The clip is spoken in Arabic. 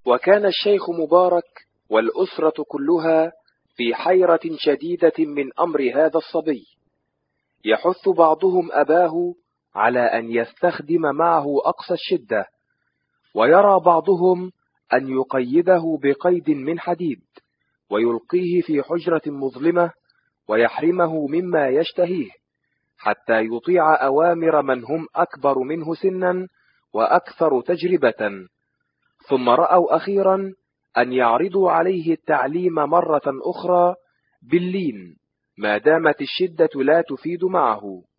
وكان الشيخ مبارك والأسرة كلها في حيرة شديدة من أمر هذا الصبي، يحث بعضهم أباه على أن يستخدم معه أقصى الشدة، ويرى بعضهم أن يقيده بقيد من حديد ويلقيه في حجرة مظلمة ويحرمه مما يشتهيه حتى يطيع أوامر من هم أكبر منه سنا وأكثر تجربة، ثم رأوا أخيرا أن يعرضوا عليه التعليم مرة أخرى باللين ما دامت الشدة لا تفيد معه.